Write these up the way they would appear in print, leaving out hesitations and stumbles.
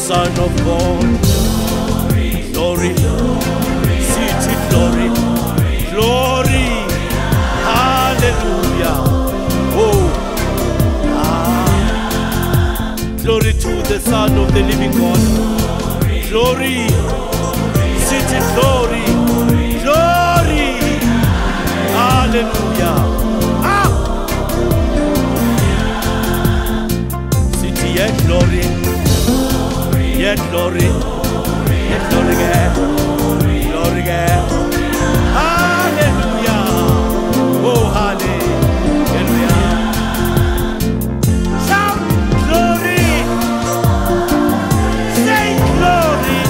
Son of God. Glory, city glory, glory, hallelujah. Oh, glory to the Son of the living God. Glory, city glory, glory, hallelujah. City yet glory, yet glory, yet glory again, glory again. Hallelujah, oh hallelujah. Shout glory, say glory,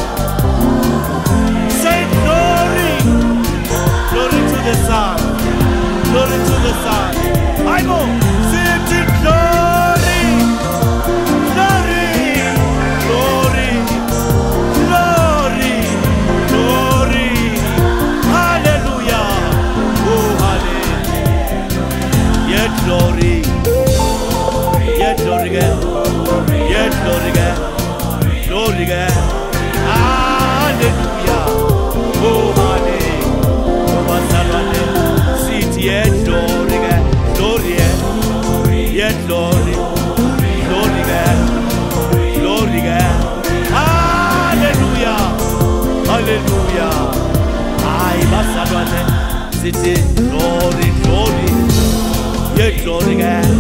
say glory, glory to the Son, glory to the Son. I go, city glory, glory, glory, glory, glory, hallelujah, oh hallelujah. Yet glory, yet glory again, yet glory again, glory again, hallelujah, oh hallelujah. City yet glory again, glory again, yet glory, glory again, glory again, hallelujah, hallelujah. I basalwane, city glory, glory, yet glory again,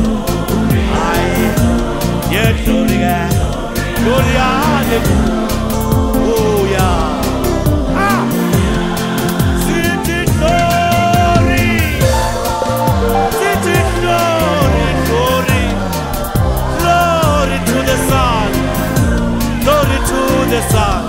yet glory again, glory, hallelujah, oh yeah. City glory, city glory, glory, glory to the Son, glory to the Son.